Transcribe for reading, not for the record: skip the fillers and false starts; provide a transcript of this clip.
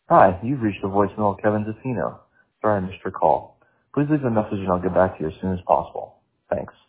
Hi, you've reached the voicemail of Kevin Zaffino. Sorry I missed your call. Please leave a message and I'll get back to you as soon as possible. Thanks.